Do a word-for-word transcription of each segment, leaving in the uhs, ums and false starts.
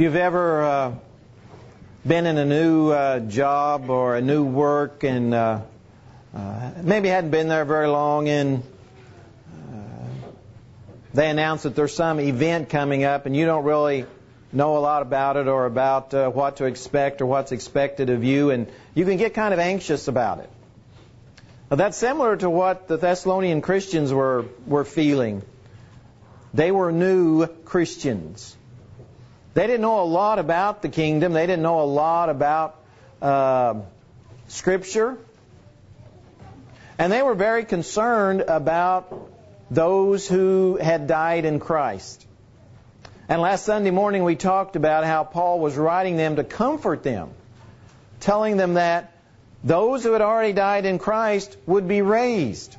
you've ever uh, been in a new uh, job or a new work and uh, uh, maybe hadn't been there very long, and uh, they announce that there's some event coming up and you don't really know a lot about it or about uh, what to expect or what's expected of you, and you can get kind of anxious about it. Well, that's similar to what the Thessalonian Christians were, were feeling. They were new Christians. They didn't know a lot about the kingdom. They didn't know a lot about uh, Scripture. And they were very concerned about those who had died in Christ. And last Sunday morning we talked about how Paul was writing them to comfort them, telling them that those who had already died in Christ would be raised.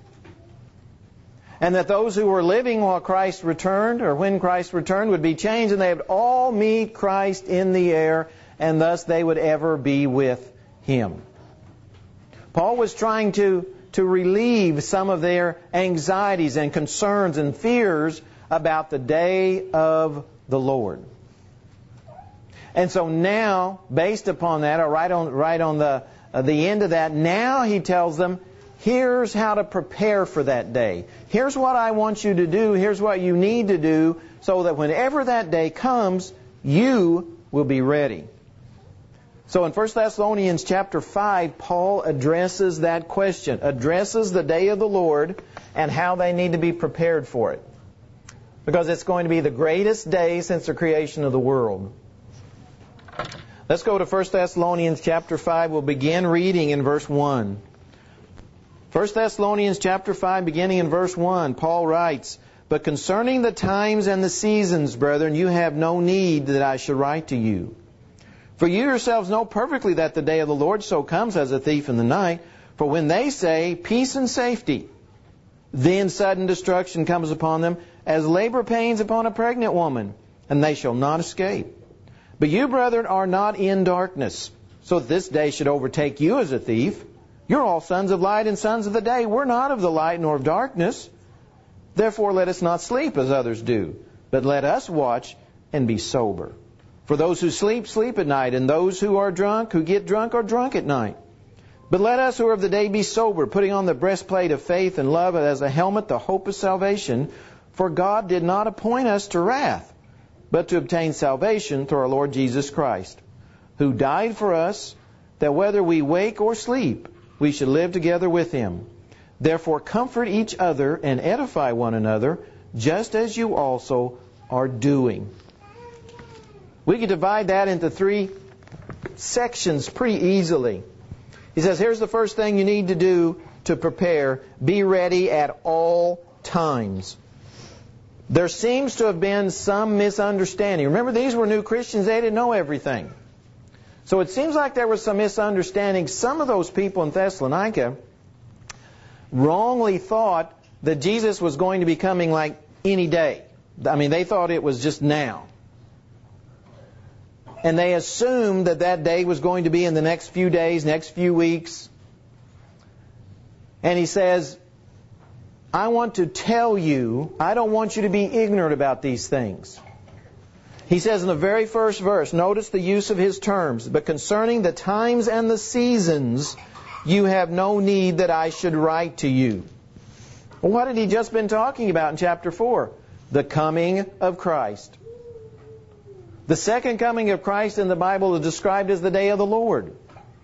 And that those who were living while Christ returned, or when Christ returned, would be changed, and they would all meet Christ in the air, and thus they would ever be with Him. Paul was trying to, to relieve some of their anxieties and concerns and fears about the day of the Lord. And so now, based upon that, or right on, right on the, uh, the end of that, now he tells them, here's how to prepare for that day. Here's what I want you to do. Here's what you need to do so that whenever that day comes, you will be ready. So in First Thessalonians chapter five, Paul addresses that question, addresses the day of the Lord and how they need to be prepared for it. Because it's going to be the greatest day since the creation of the world. Let's go to First Thessalonians chapter five. We'll begin reading in verse one. First Thessalonians chapter five, beginning in verse one, Paul writes, "But concerning the times and the seasons, brethren, you have no need that I should write to you. For you yourselves know perfectly that the day of the Lord so comes as a thief in the night. For when they say, peace and safety, then sudden destruction comes upon them, as labor pains upon a pregnant woman, and they shall not escape. But you, brethren, are not in darkness, so that this day should overtake you as a thief. You're all sons of light and sons of the day. We're not of the light nor of darkness. Therefore let us not sleep as others do, but let us watch and be sober. For those who sleep, sleep at night, and those who are drunk, who get drunk, are drunk at night. But let us who are of the day be sober, putting on the breastplate of faith and love, and as a helmet the hope of salvation. For God did not appoint us to wrath, but to obtain salvation through our Lord Jesus Christ, who died for us, that whether we wake or sleep, we should live together with Him. Therefore comfort each other and edify one another, just as you also are doing." We could divide that into three sections pretty easily. He says, here's the first thing you need to do to prepare. Be ready at all times. There seems to have been some misunderstanding. Remember, these were new Christians. They didn't know everything. So it seems like there was some misunderstanding. Some of those people in Thessalonica wrongly thought that Jesus was going to be coming like any day. I mean, they thought it was just now. And they assumed that that day was going to be in the next few days, next few weeks. And he says, I want to tell you, I don't want you to be ignorant about these things. He says in the very first verse, notice the use of his terms, but concerning the times and the seasons, you have no need that I should write to you. Well, what had he just been talking about in chapter four? The coming of Christ. The second coming of Christ in the Bible is described as the day of the Lord.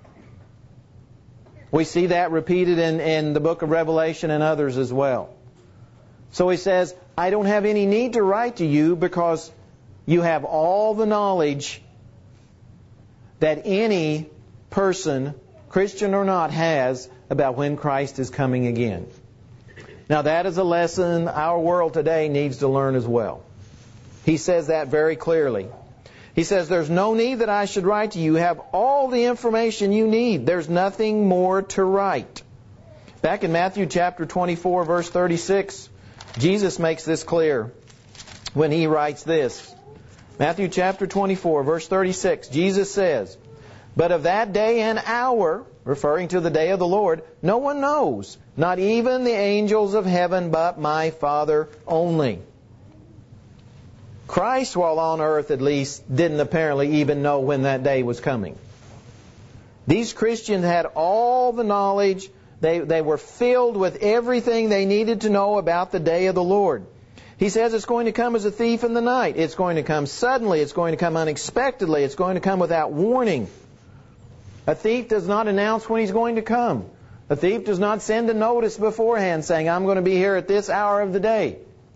We see that repeated in, in the book of Revelation and others as well. So he says, I don't have any need to write to you because you have all the knowledge that any person, Christian or not, has about when Christ is coming again. Now that is a lesson our world today needs to learn as well. He says that very clearly. He says, there's no need that I should write to you. You have all the information you need. There's nothing more to write. Back in Matthew chapter twenty-four, verse thirty-six, Jesus makes this clear when He writes this. Matthew chapter twenty-four, verse thirty-six, Jesus says, but of that day and hour, referring to the day of the Lord, no one knows, not even the angels of heaven, but my Father only. Christ, while on earth at least, didn't apparently even know when that day was coming. These Christians had all the knowledge. They, they were filled with everything they needed to know about the day of the Lord. He says it's going to come as a thief in the night. It's going to come suddenly. It's going to come unexpectedly. It's going to come without warning. A thief does not announce when he's going to come. A thief does not send a notice beforehand saying, I'm going to be here at this hour of the day.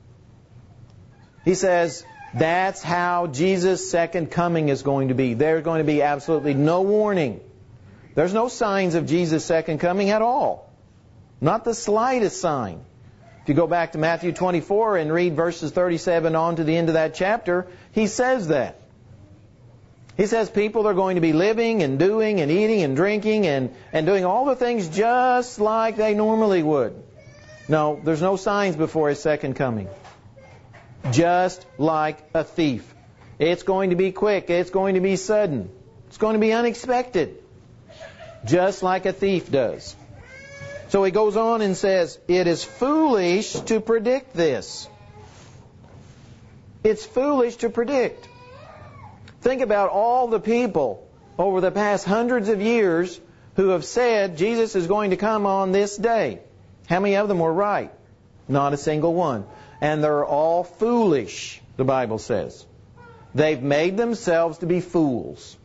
He says, that's how Jesus' second coming is going to be. There's going to be absolutely no warning. There's no signs of Jesus' second coming at all. Not the slightest sign. If you go back to Matthew twenty-four and read verses thirty-seven on to the end of that chapter, he says that. He says people are going to be living and doing and eating and drinking and, and doing all the things just like they normally would. No, there's no signs before His second coming. Just like a thief. It's going to be quick. It's going to be sudden. It's going to be unexpected. Just like a thief does. So he goes on and says, it is foolish to predict this. It's foolish to predict. Think about all the people over the past hundreds of years who have said Jesus is going to come on this day. How many of them were right? Not a single one. And they're all foolish, the Bible says. They've made themselves to be fools.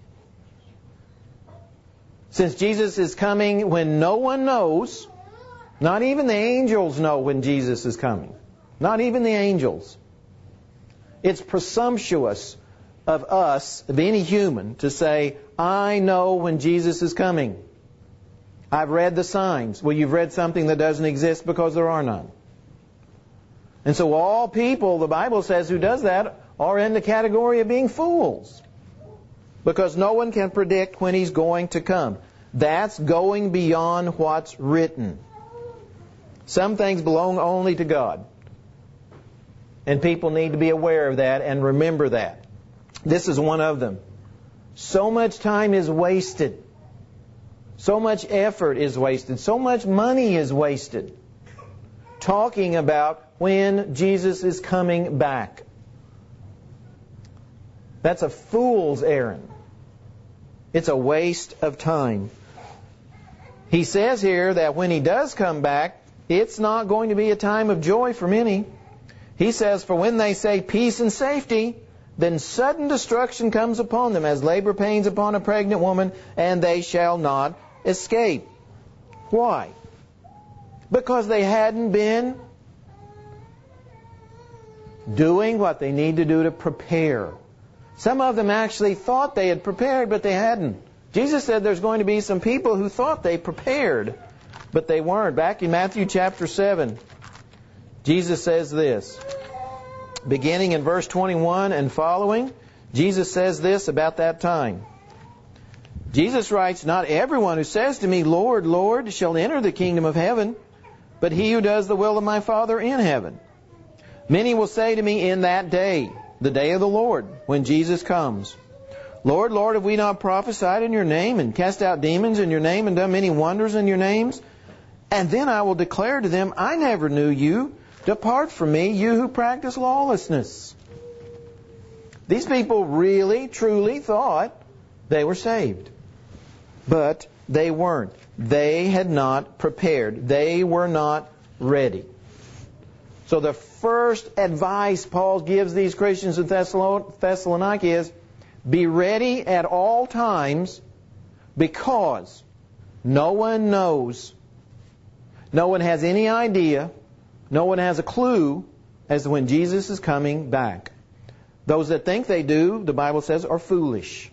Since Jesus is coming when no one knows, not even the angels know when Jesus is coming. Not even the angels. It's presumptuous of us, of any human, to say, I know when Jesus is coming. I've read the signs. Well, you've read something that doesn't exist because there are none. And so all people, the Bible says, who does that are in the category of being fools. Because no one can predict when He's going to come. That's going beyond what's written. Some things belong only to God. And people need to be aware of that and remember that. This is one of them. So much time is wasted. So much effort is wasted. So much money is wasted. Talking about when Jesus is coming back. That's a fool's errand. It's a waste of time. He says here that when He does come back, it's not going to be a time of joy for many. He says, for when they say peace and safety, then sudden destruction comes upon them as labor pains upon a pregnant woman, and they shall not escape. Why? Because they hadn't been doing what they need to do to prepare. Some of them actually thought they had prepared, but they hadn't. Jesus said there's going to be some people who thought they prepared, but they weren't. Back in Matthew chapter seven, Jesus says this. Beginning in verse twenty-one and following, Jesus says this about that time. Jesus writes, not everyone who says to me, Lord, Lord, shall enter the kingdom of heaven, but he who does the will of my Father in heaven. Many will say to me in that day, the day of the Lord, when Jesus comes, Lord, Lord, have we not prophesied in your name and cast out demons in your name and done many wonders in your names? And then I will declare to them, I never knew you. Depart from me, you who practice lawlessness. These people really, truly thought they were saved. But they weren't. They had not prepared. They were not ready. So the first advice Paul gives these Christians in Thessalonica is, be ready at all times, because no one knows, no one has any idea, no one has a clue as to when Jesus is coming back. Those that think they do, the Bible says, are foolish.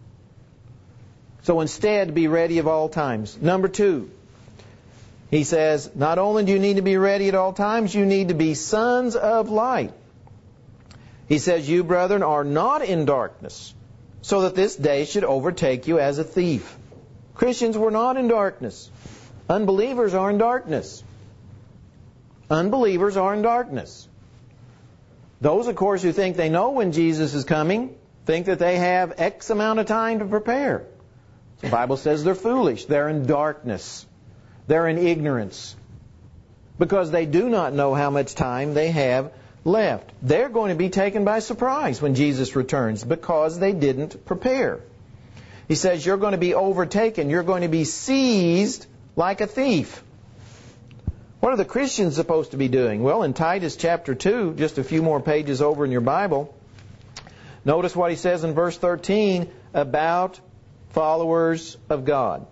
So instead, be ready of all times. Number two, he says, not only do you need to be ready at all times, you need to be sons of light. He says, you, brethren, are not in darkness, so that this day should overtake you as a thief. Christians were not in darkness. Unbelievers are in darkness. Unbelievers are in darkness. Those, of course, who think they know when Jesus is coming, think that they have X amount of time to prepare. The Bible says they're foolish. They're in darkness. They're in ignorance. Because they do not know how much time they have left. They're going to be taken by surprise when Jesus returns because they didn't prepare. He says you're going to be overtaken. You're going to be seized like a thief. What are the Christians supposed to be doing? Well, in Titus chapter two, just a few more pages over in your Bible, notice what he says in verse thirteen about followers of God.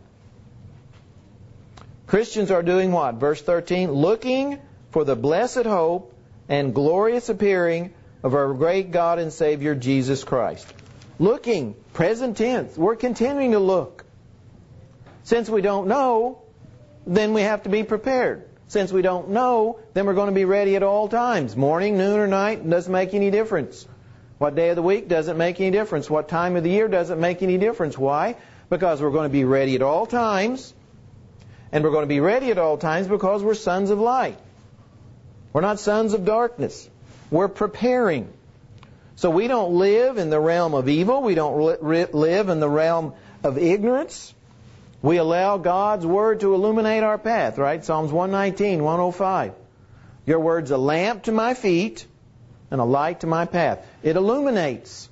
Christians are doing what? Verse thirteen, looking for the blessed hope and glorious appearing of our great God and Savior Jesus Christ. Looking, present tense. We're continuing to look. Since we don't know, then we have to be prepared. Since we don't know, then we're going to be ready at all times. Morning, noon, or night doesn't make any difference. What day of the week doesn't make any difference. What time of the year doesn't make any difference. Why? Because we're going to be ready at all times. And we're going to be ready at all times because we're sons of light. We're not sons of darkness. We're preparing. So we don't live in the realm of evil. We don't live in the realm of ignorance. We allow God's Word to illuminate our path, right? Psalms one nineteen, one oh five. Your Word's a lamp to my feet and a light to my path. It illuminates.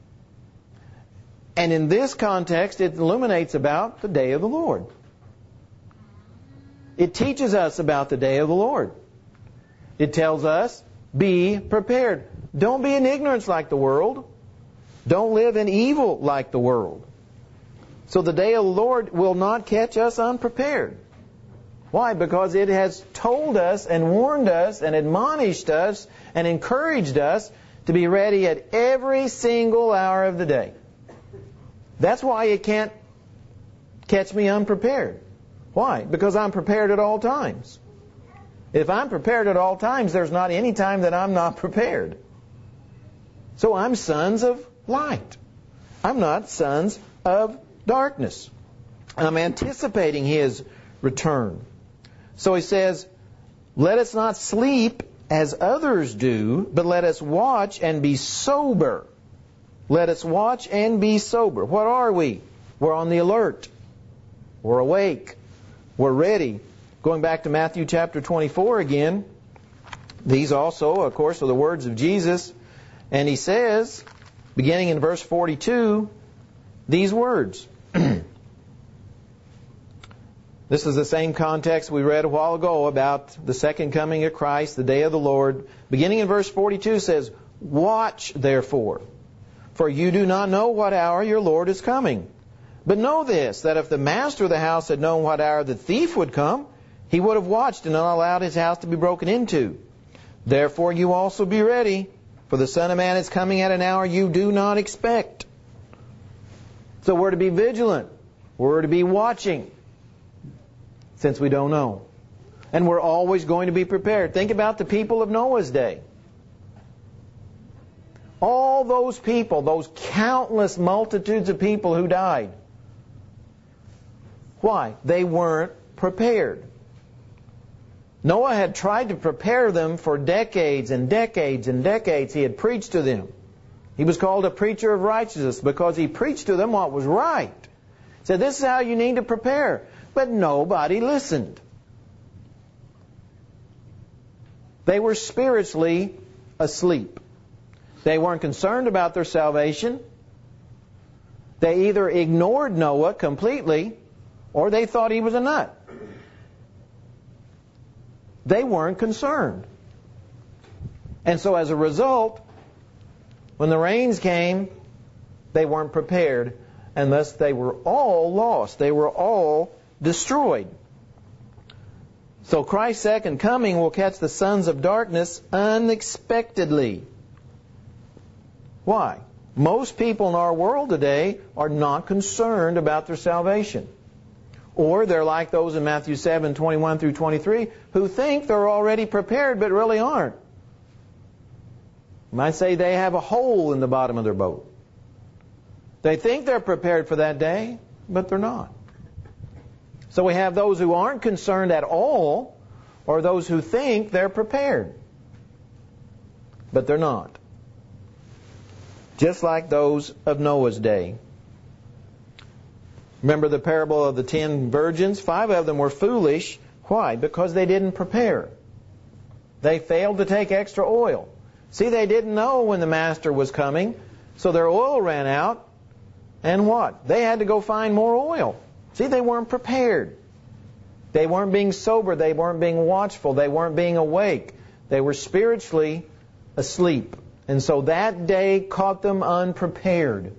And in this context, it illuminates about the day of the Lord. It teaches us about the day of the Lord. It tells us, be prepared. Don't be in ignorance like the world. Don't live in evil like the world. So the day of the Lord will not catch us unprepared. Why? Because it has told us and warned us and admonished us and encouraged us to be ready at every single hour of the day. That's why it can't catch me unprepared. Why? Because I'm prepared at all times. If I'm prepared at all times, there's not any time that I'm not prepared. So I'm sons of light. I'm not sons of darkness. I'm anticipating His return. So he says, let us not sleep as others do, but let us watch and be sober. Let us watch and be sober. What are we? We're on the alert. We're awake. We're ready. Going back to Matthew chapter twenty-four again, these also, of course, are the words of Jesus. And He says, beginning in verse forty-two, these words. This is the same context we read a while ago about the second coming of Christ, the day of the Lord. Beginning in verse forty-two says, watch therefore, for you do not know what hour your Lord is coming. But know this, that if the master of the house had known what hour the thief would come, he would have watched and not allowed his house to be broken into. Therefore you also be ready, for the Son of Man is coming at an hour you do not expect. So we're to be vigilant. We're to be watching, since we don't know. And we're always going to be prepared. Think about the people of Noah's day. All those people, those countless multitudes of people who died. Why? They weren't prepared. Noah had tried to prepare them for decades and decades and decades. He had preached to them. He was called a preacher of righteousness because he preached to them what was right. He said, this is how you need to prepare. But nobody listened. They were spiritually asleep. They weren't concerned about their salvation. They either ignored Noah completely or they thought he was a nut. They weren't concerned. And so as a result, when the rains came, they weren't prepared, and thus they were all lost. They were all destroyed. So Christ's second coming will catch the sons of darkness unexpectedly. Why? Most people in our world today are not concerned about their salvation. Or they're like those in Matthew seven, twenty-one through twenty-three, who think they're already prepared but really aren't. You might say they have a hole in the bottom of their boat. They think they're prepared for that day, but they're not. So we have those who aren't concerned at all, or those who think they're prepared, but they're not. Just like those of Noah's day. Remember the parable of the ten virgins? Five of them were foolish. Why? Because they didn't prepare. They failed to take extra oil. See, they didn't know when the Master was coming, so their oil ran out, and what? They had to go find more oil. See, they weren't prepared. They weren't being sober. They weren't being watchful. They weren't being awake. They were spiritually asleep. And so that day caught them unprepared.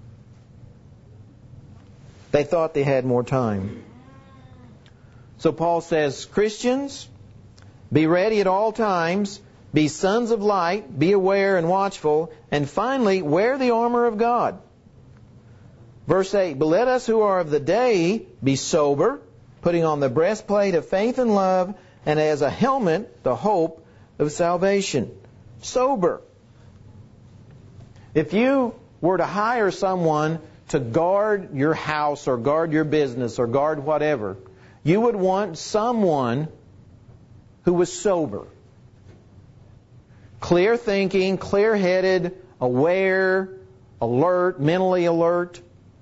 They thought they had more time. So Paul says, Christians, be ready at all times, be sons of light, be aware and watchful, and finally, wear the armor of God. Verse eight, but let us who are of the day be sober, putting on the breastplate of faith and love, and as a helmet, the hope of salvation. Sober. If you were to hire someone to guard your house or guard your business or guard whatever, you would want someone who was sober. Clear thinking, clear-headed, aware, alert, mentally alert.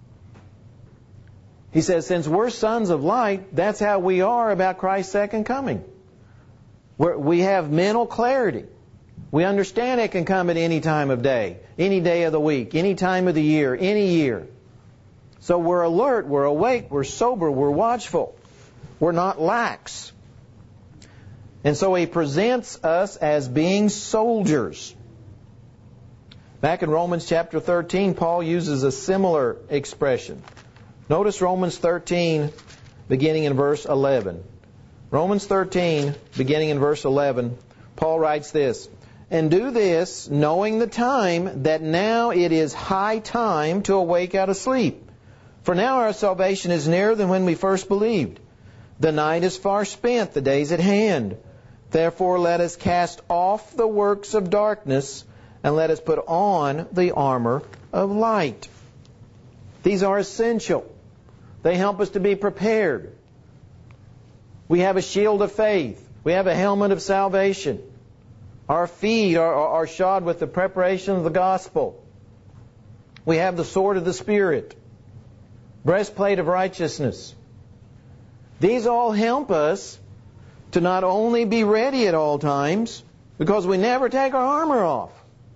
He says, since we're sons of light, that's how we are about Christ's second coming. We're, we have mental clarity. We understand it can come at any time of day, any day of the week, any time of the year, any year. So we're alert, we're awake, we're sober, we're watchful. We're not lax. And so he presents us as being soldiers. Back in Romans chapter thirteen, Paul uses a similar expression. Notice Romans thirteen, beginning in verse eleven. Romans thirteen, beginning in verse eleven, Paul writes this, and do this, knowing the time, that now it is high time to awake out of sleep. For now our salvation is nearer than when we first believed. The night is far spent, the day is at hand. Therefore let us cast off the works of darkness, and let us put on the armor of light. These are essential. They help us to be prepared. We have a shield of faith. We have a helmet of salvation. Our feet are, are, are shod with the preparation of the gospel. We have the sword of the Spirit. Breastplate of righteousness. These all help us to not only be ready at all times, because we never take our armor off.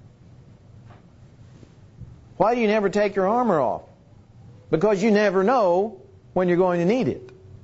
Why do you never take your armor off? Because you never know when you're going to need it.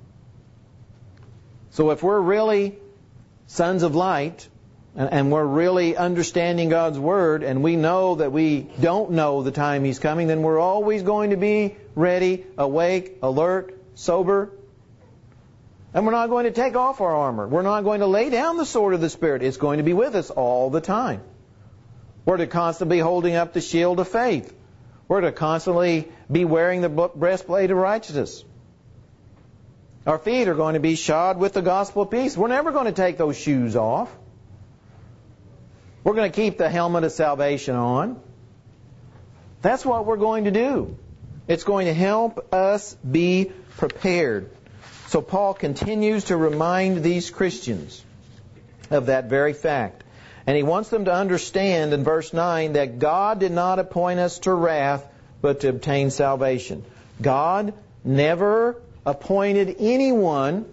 So if we're really sons of light, and, and we're really understanding God's Word, and we know that we don't know the time He's coming, then we're always going to be ready, awake, alert, sober. And we're not going to take off our armor. We're not going to lay down the sword of the Spirit. It's going to be with us all the time. We're to constantly be holding up the shield of faith. We're to constantly be wearing the breastplate of righteousness. Our feet are going to be shod with the gospel of peace. We're never going to take those shoes off. We're going to keep the helmet of salvation on. That's what we're going to do. It's going to help us be prepared. So Paul continues to remind these Christians of that very fact. And he wants them to understand in verse nine that God did not appoint us to wrath, but to obtain salvation. God never appointed anyone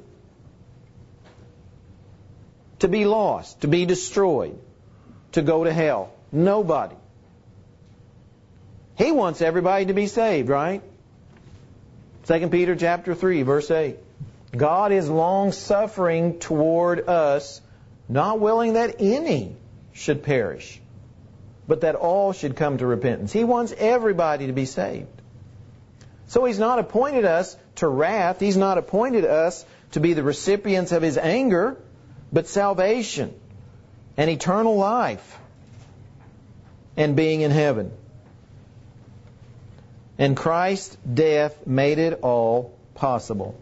to be lost, to be destroyed, to go to hell. Nobody. He wants everybody to be saved, right? Second Peter chapter three, verse eight. God is long-suffering toward us, not willing that any should perish, but that all should come to repentance. He wants everybody to be saved. So He's not appointed us to wrath. He's not appointed us to be the recipients of His anger, but salvation and eternal life and being in heaven. And Christ's death made it all possible.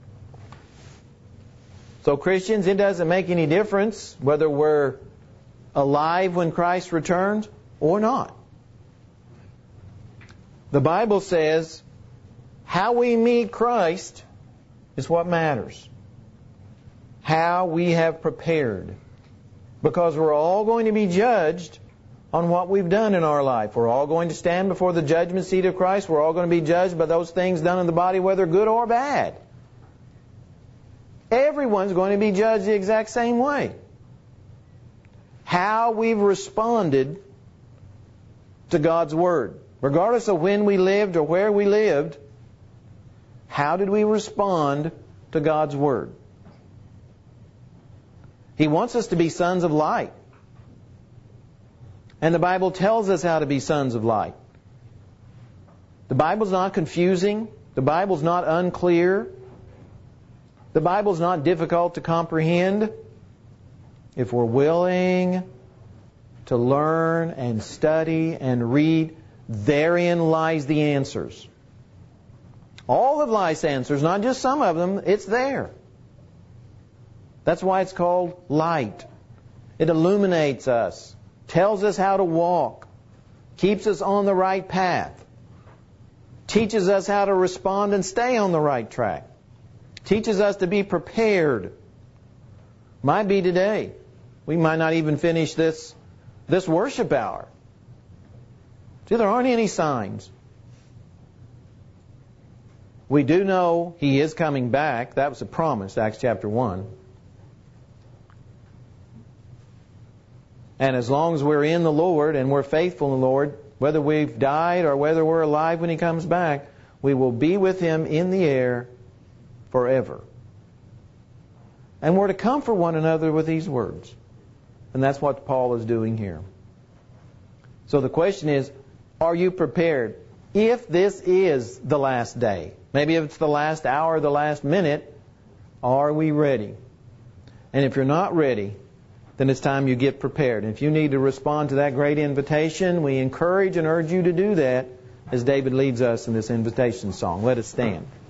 So Christians, it doesn't make any difference whether we're alive when Christ returns or not. The Bible says how we meet Christ is what matters. How we have prepared. Because we're all going to be judged on what we've done in our life. We're all going to stand before the judgment seat of Christ. We're all going to be judged by those things done in the body, whether good or bad. Everyone's going to be judged the exact same way. how we've responded to God's Word. Regardless of when we lived or where we lived, how did we respond to God's Word? He wants us to be sons of light. And the Bible tells us how to be sons of light. The Bible's not confusing. The Bible's not unclear. The Bible's not difficult to comprehend. If we're willing to learn and study and read, therein lies the answers. All of life's answers, not just some of them, it's there. That's why it's called light. It illuminates us, tells us how to walk, keeps us on the right path, teaches us how to respond and stay on the right track, teaches us to be prepared. Might be today. We might not even finish this, this worship hour. See, there aren't any signs. We do know He is coming back. That was a promise, Acts chapter one. And as long as we're in the Lord and we're faithful in the Lord, whether we've died or whether we're alive when He comes back, we will be with Him in the air forever. And we're to comfort one another with these words. And that's what Paul is doing here. So the question is, are you prepared? If this is the last day, maybe if it's the last hour, the last minute, are we ready? And if you're not ready, then it's time you get prepared. And if you need to respond to that great invitation, we encourage and urge you to do that as David leads us in this invitation song. Let us stand.